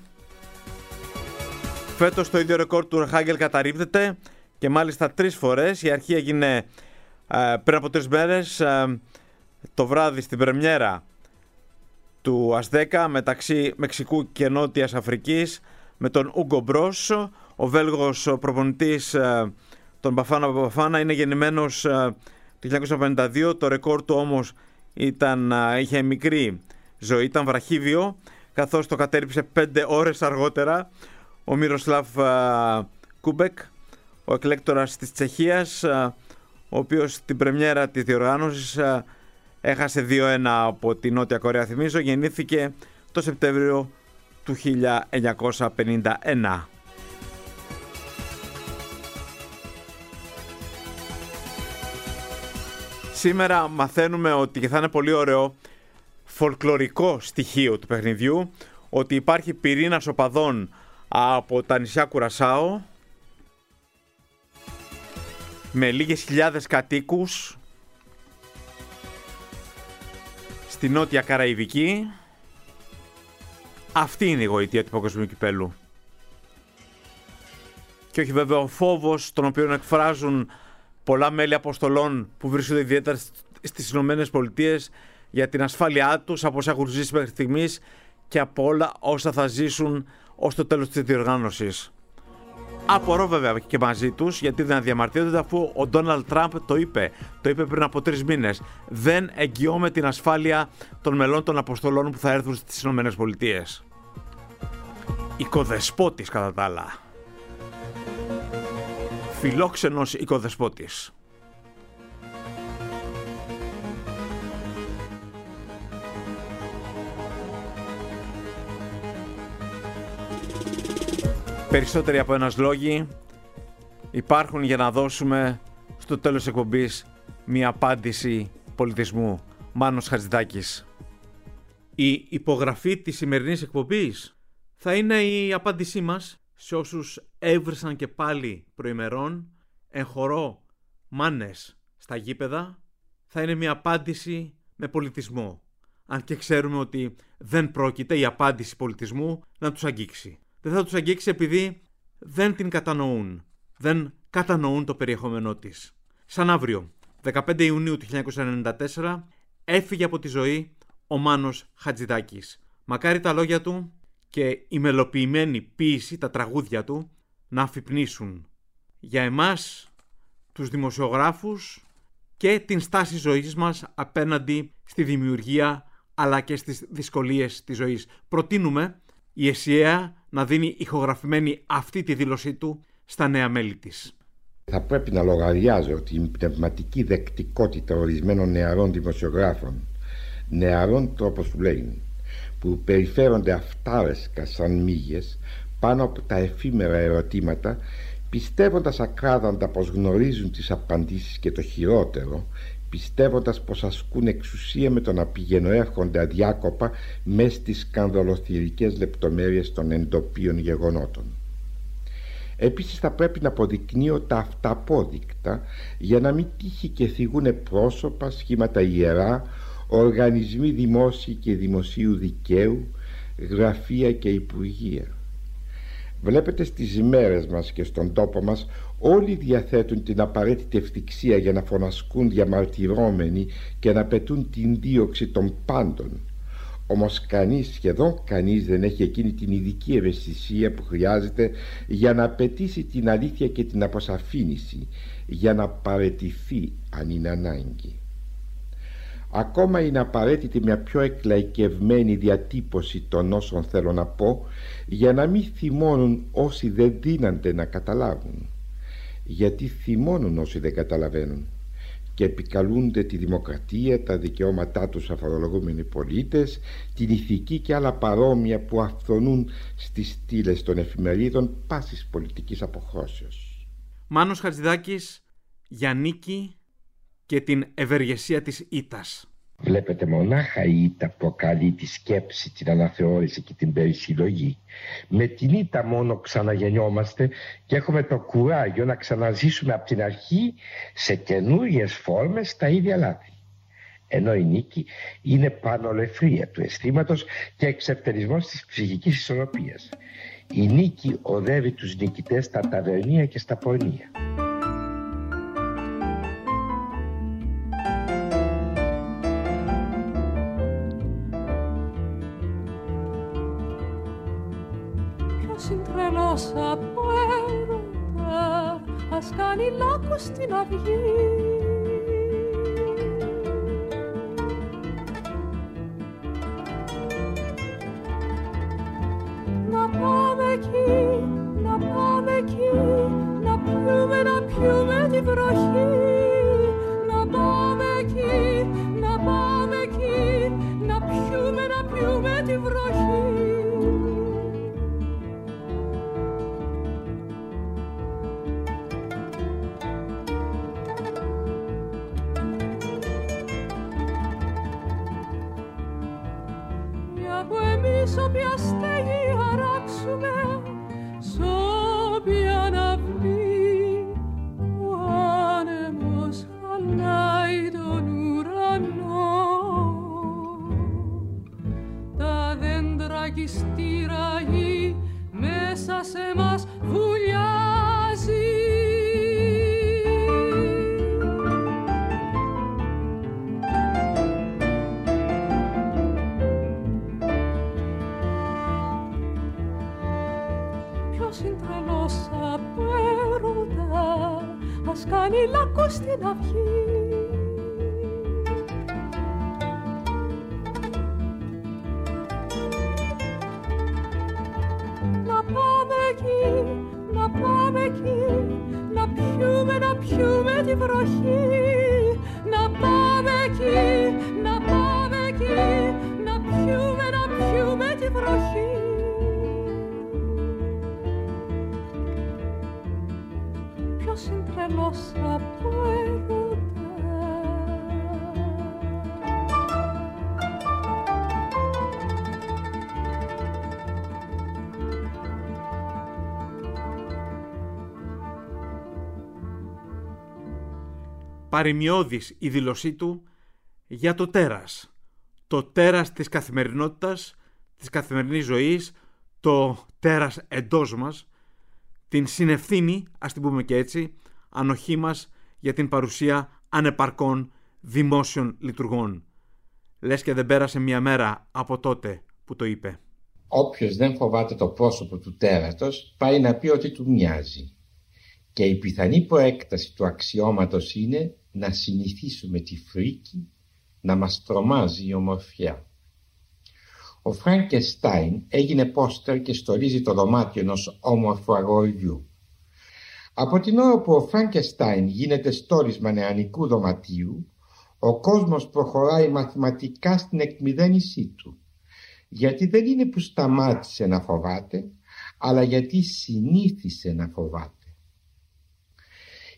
Φέτος το ίδιο ρεκόρ του Ρεχάγκελ καταρρίπτεται και μάλιστα 3 φορές. Η αρχή έγινε πριν από 3 μέρες, το βράδυ στην πρεμιέρα του ΑΣ10 μεταξύ Μεξικού και Νότιας Αφρικής με τον Ούγκο Μπρος. Ο Βέλγος προπονητής τον Μπαφάνα είναι γεννημένος το 1952. Το ρεκόρ του όμως είχε μικρή ζωή, ήταν βραχύβιο, καθώς το κατέρριψε 5 ώρες αργότερα ο Μιροσλάβ Κούμπεκ, ο εκλέκτορας της Τσεχίας, ο οποίος στην πρεμιέρα της διοργάνωσης έχασε 2-1 από τη Νότια Κορέα. Θυμίζω, γεννήθηκε το Σεπτέμβριο του 1951. Σήμερα μαθαίνουμε ότι, και θα είναι πολύ ωραίο φολκλωρικό στοιχείο του παιχνιδιού, ότι υπάρχει πυρήνας οπαδών από τα νησιά Κουρασάο με λίγες χιλιάδες κατοίκους στη Νότια Καραϊβική. Αυτή είναι η γοητεία του παγκοσμίου κυπέλου. Και όχι βέβαια ο φόβος τον οποίο εκφράζουν πολλά μέλη αποστολών που βρίσκονται ιδιαίτερα στις Ηνωμένες Πολιτείες για την ασφάλειά τους, από όσα έχουν ζήσει μέχρι στιγμής και από όλα όσα θα ζήσουν ως το τέλος της διοργάνωσης. Απορώ βέβαια και μαζί τους γιατί δεν διαμαρτύρονται, αφού ο Ντόναλντ Τραμπ το είπε πριν από 3 μήνες. Δεν εγγυώμαι την ασφάλεια των μελών των αποστολών που θα έρθουν στις Ηνωμένες Πολιτείες. Οικοδεσπότης κατά τα άλλα. Φιλόξενος οικοδεσπότης. Περισσότεροι από ένας λόγοι υπάρχουν για να δώσουμε στο τέλος της εκπομπής μια απάντηση πολιτισμού. Μάνος Χατζηδάκης. Η υπογραφή της σημερινής εκπομπής θα είναι η απάντησή μας σε όσους έβρισαν και πάλι προημερών εν χορό μάνες στα γήπεδα. Θα είναι μια απάντηση με πολιτισμό. Αν και ξέρουμε ότι δεν πρόκειται η απάντηση πολιτισμού να τους αγγίξει. Δεν θα τους αγγίξει επειδή δεν την κατανοούν. Δεν κατανοούν το περιεχόμενό της. Σαν αύριο, 15 Ιουνίου του 1994, έφυγε από τη ζωή ο Μάνος Χατζηδάκης. Μακάρι τα λόγια του και η μελοποιημένη ποίηση, τα τραγούδια του, να αφυπνήσουν για εμάς, τους δημοσιογράφους, και την στάση ζωής μας απέναντι στη δημιουργία αλλά και στις δυσκολίες της ζωής. Προτείνουμε η ΕΣΥΑ να δίνει ηχογραφημένη αυτή τη δήλωσή του στα νέα μέλη της.
Θα πρέπει να λογαριάζω την πνευματική δεκτικότητα ορισμένων νεαρών δημοσιογράφων, νεαρών τρόπος που λένε, που περιφέρονται αυτάρεσκα σαν μύγες πάνω από τα εφήμερα ερωτήματα πιστεύοντας ακράδαντα πως γνωρίζουν τις απαντήσεις και το χειρότερο, πιστεύοντας πως ασκούν εξουσία με το να πηγαινοέρχονται αδιάκοπα μες στις σκανδαλοθυρικές λεπτομέρειες των εντοπίων γεγονότων. Επίσης θα πρέπει να αποδεικνύω τα αυταπόδεικτα για να μην τύχει και θυγούν πρόσωπα, σχήματα ιερά, οργανισμοί δημόσιοι και δημοσίου δικαίου, γραφεία και υπουργεία. Βλέπετε, στις μέρες μας και στον τόπο μας όλοι διαθέτουν την απαραίτητη ευθυξία για να φωνασκούν διαμαρτυρόμενοι και να πετούν την δίωξη των πάντων. Όμως σχεδόν κανείς δεν έχει εκείνη την ειδική ευαισθησία που χρειάζεται για να απαιτήσει την αλήθεια και την αποσαφήνιση, για να παραιτηθεί αν είναι ανάγκη. Ακόμα είναι απαραίτητη μια πιο εκλαϊκευμένη διατύπωση των όσων θέλω να πω, για να μην θυμώνουν όσοι δεν δύνανται να καταλάβουν. Γιατί θυμώνουν όσοι δεν καταλαβαίνουν και επικαλούνται τη δημοκρατία, τα δικαιώματά τους αφορολογούμενοι πολίτες, την ηθική και άλλα παρόμοια που αυθονούν στις στήλες των εφημερίδων πάσης πολιτικής αποχρώσεως.
Μάνος Χατζηδάκης για νίκη και την ευεργεσία της ήττας.
Βλέπετε, μονάχα η ήττα προκαλεί τη σκέψη, την αναθεώρηση και την περισυλλογή. Με την ήττα μόνο ξαναγεννιόμαστε και έχουμε το κουράγιο να ξαναζήσουμε από την αρχή σε καινούριες φόρμες τα ίδια λάθη. Ενώ η νίκη είναι πανολεφρία του αισθήματος και εξευτελισμός της ψυχικής ισορροπίας. Η νίκη οδεύει τους νικητές στα ταβερνία και στα πορνεία.
Τρελός από έρωτα, ας κάνει λάκκο στην αυγή. Να πάμε εκεί, να πάμε εκεί, να πιούμε τη βροχή. Να πάμε εκεί, να πάμε εκεί, να πιούμε τη βροχή. Σ' όποια στέγη χαράξουμε, σ' όποια αυλή, ο άνεμος χαλάει τον ουρανό. Τα δέντρα κι η στήραγη μέσα σε μας βουλιάζει. Ας κάνει λάκκο στην αυγή. Να πάμε εκεί, να πάμε εκεί, να πιούμε τη βροχή. Να πάμε εκεί, να πάμε εκεί, να πιούμε τη βροχή. Ποιος είναι τρελός από έρωτα.
Παρημιώδης η δήλωσή του για το τέρας. Το τέρας της καθημερινότητας, της καθημερινής ζωής, το τέρας εντός μας, την συνευθύνη, ας την πούμε και έτσι, ανοχή μας για την παρουσία ανεπαρκών δημόσιων λειτουργών. Λες και δεν πέρασε μια μέρα από τότε που το είπε.
Όποιος δεν φοβάται το πρόσωπο του τέρατος πάει να πει ότι του μοιάζει. Και η πιθανή προέκταση του αξιώματος είναι να συνηθίσουμε τη φρίκη να μας τρομάζει η ομορφιά. Ο Φραγκεστάιν έγινε πόστερ και στολίζει το δωμάτιο ενός όμορφου αγοριού. Από την ώρα που ο Φραγκεστάιν γίνεται στόλισμα νεανικού δωματίου, ο κόσμος προχωράει μαθηματικά στην εκμηδένισή του. Γιατί δεν είναι που σταμάτησε να φοβάται, αλλά γιατί συνήθισε να φοβάται.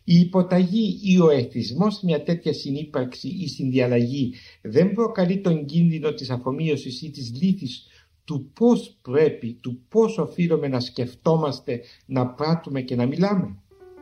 Η υποταγή ή ο εθισμός σε μια τέτοια συνύπαρξη ή συνδιαλλαγή δεν προκαλεί τον κίνδυνο της αφομοίωσης ή της λύθης του πώς πρέπει, του πώς οφείλουμε να σκεφτόμαστε, να πράττουμε και να μιλάμε.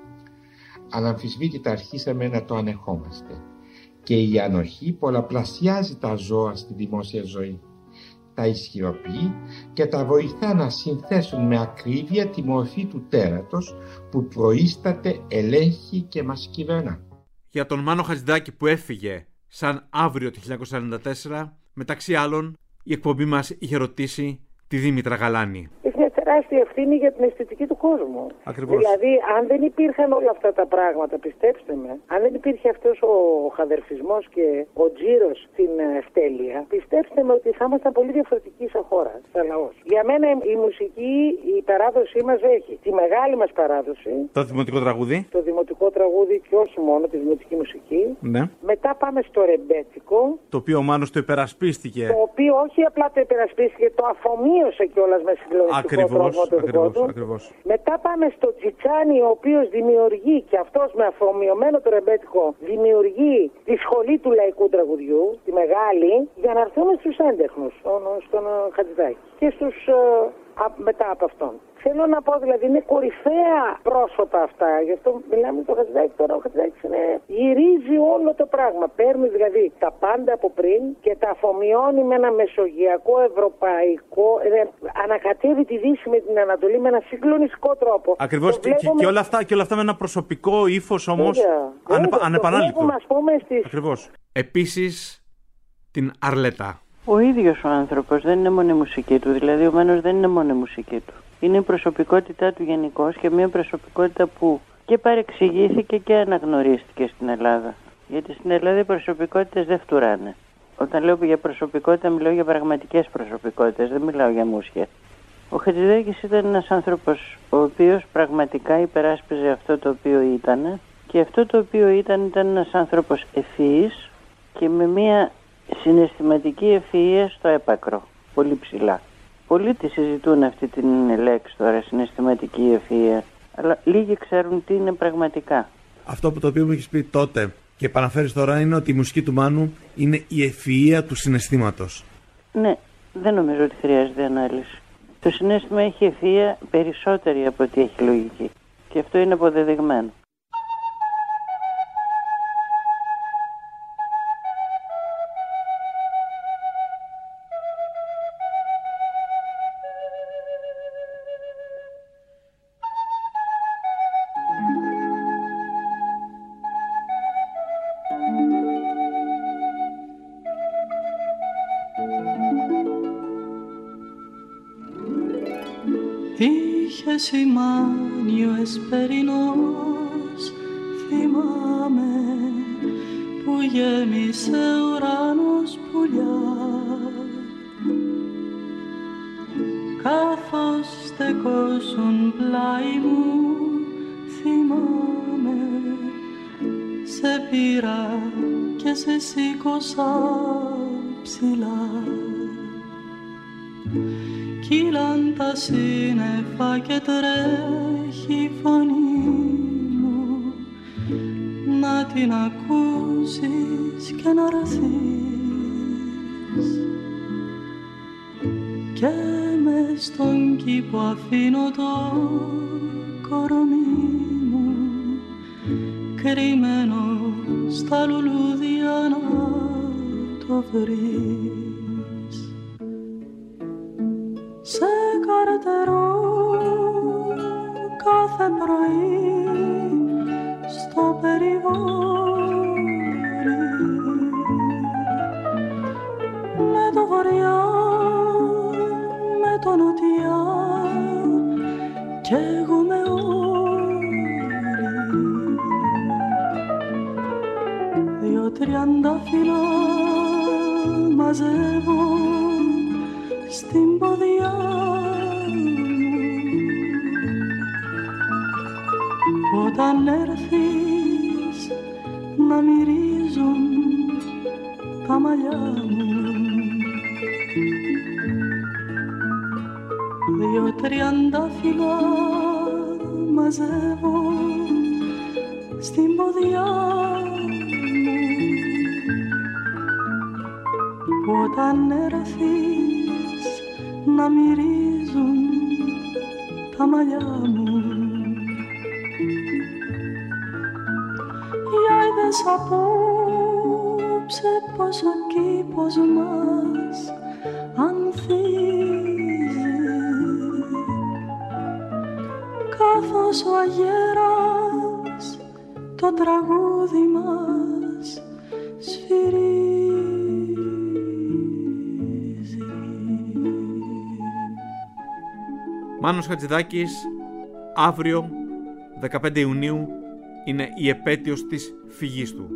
Αναμφισβήτητα αρχίσαμε να το ανεχόμαστε και η ανοχή πολλαπλασιάζει τα ζώα στη δημόσια ζωή. Τα ισχυροποιεί και τα βοηθά να συνθέσουν με ακρίβεια τη μορφή του τέρατος που προείσταται, ελέγχει και μας κυβερνά.
Για τον Μάνο Χατζηδάκη που έφυγε σαν αύριο το 1944, μεταξύ άλλων, η εκπομπή μας είχε ρωτήσει τη Δήμητρα Γαλάνη.
Έχει μια τεράστια ευθύνη για την αισθητική του κόσμου.
Ακριβώς.
Δηλαδή, αν δεν υπήρχαν όλα αυτά τα πράγματα, πιστέψτε με, αν δεν υπήρχε αυτός ο χαδερφισμός και ο τζίρος στην Στέλεια, πιστέψτε με ότι θα ήμασταν πολύ διαφορετικοί σαν χώρα, σαν λαός. Για μένα η μουσική, η παράδοσή μας έχει τη μεγάλη μας παράδοση.
Το δημοτικό τραγούδι.
Το δημοτικό τραγούδι και όχι μόνο, τη δημοτική μουσική.
Ναι.
Μετά πάμε στο ρεμπέτικο.
Το οποίο ο Μάνος το υπερασπίστηκε.
Το οποίο όχι απλά το υπερασπίστηκε, το αφομοίωσε κιόλας με συγκλονιστικό τρόπο το δικό του.
Ακριβώς.
Μετά πάμε στο Τσιτσάνι, ο οποίος δημιουργεί και αυτός με αφομοιωμένο το ρεμπέτικο δημιουργεί τη σχολή του λαϊκού τραγουδιού, τη μεγάλη, για να έρθουμε στους έντεχνους, στον Χατζηδάκη και στους μετά από αυτόν. Θέλω να πω, δηλαδή, είναι κορυφαία πρόσωπα αυτά. Γι' αυτό μιλάμε για το Χατζηδάκη τώρα. Ο Χατζηδάκης γυρίζει όλο το πράγμα. Παίρνει δηλαδή τα πάντα από πριν και τα αφομοιώνει με ένα μεσογειακό, ευρωπαϊκό. Ανακατεύει τη Δύση με την Ανατολή με ένα συγκλονιστικό τρόπο.
Ακριβώς. Και όλα αυτά με ένα προσωπικό ύφος όμως ανεπανάληπτο. Ακριβώς. Επίσης την Αρλέτα.
Ο ίδιος ο άνθρωπος δεν είναι μόνο η μουσική του, δηλαδή ο Μένος δεν είναι μόνο η μουσική του. Είναι η προσωπικότητά του γενικώς και μια προσωπικότητα που και παρεξηγήθηκε και αναγνωρίστηκε στην Ελλάδα. Γιατί στην Ελλάδα οι προσωπικότητες δεν φτουράνε. Όταν λέω για προσωπικότητα μιλάω για πραγματικές προσωπικότητες, δεν μιλάω για μουσια. Ο Χατζηδάκης ήταν ένας άνθρωπος ο οποίος πραγματικά υπεράσπιζε αυτό το οποίο ήταν και αυτό το οποίο ήταν ένας άνθρωπος ευφυής και με μια συναισθηματική ευφυΐα στο έπακρο, πολύ ψηλά. Πολλοί τη συζητούν αυτή την λέξη τώρα, συναισθηματική ευφυΐα, αλλά λίγοι ξέρουν τι είναι πραγματικά.
Αυτό που το οποίο μου έχεις πει τότε και επαναφέρεις τώρα είναι ότι η μουσική του Μάνου είναι η ευφυΐα του συναισθήματος.
Ναι, δεν νομίζω ότι χρειάζεται ανάλυση. Το συναίσθημα έχει ευφυΐα περισσότερη από ότι έχει λογική. Και αυτό είναι αποδεδειγμένο.
Είχε σημάνει ο Εσπερινός, θυμάμαι, που γέμισε ουρανός πουλιά. Καθώς στεκόσουν πλάι μου, θυμάμαι, σε πήρα και σε σήκωσα ψηλά. Κύλαν τα σύννεφα και τρέχει η φωνή μου, να την ακούσεις και να ραθείς. Και μες στον κήπο αφήνω το κορμί μου, κρυμμένο στα λουλούδια να το βρεις. Σε καρτερώ κάθε πρωί στο περιβόλι, με το βορειά, με το νοτιά κι εγώ με όρι. 2 τριαντάφυλλα μαζεύω στην ποδιά μου. Όταν έρθεις να μυρίζουν τα μαλλιά μου, 2 τριαντάφυλλα μαζεύω στην ποδιά μου, που όταν έρθεις να μυρίζουν τα μαλλιά μου. Οι άηδες απόψε πως ο κήπος μας ανθίζει, καθώς ο αγέρας το τραγούδι μας σφυρίζει.
Μάνος Χατζηδάκης, αύριο 15 Ιουνίου είναι η επέτειος της φυγής του.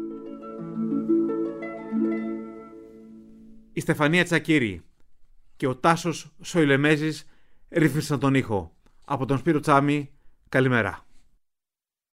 Η Στεφανία Τσακίρη και ο Τάσος Σοηλεμέζης ρύθμισαν τον ήχο. Από τον Σπύρο Τσάμι, καλημέρα.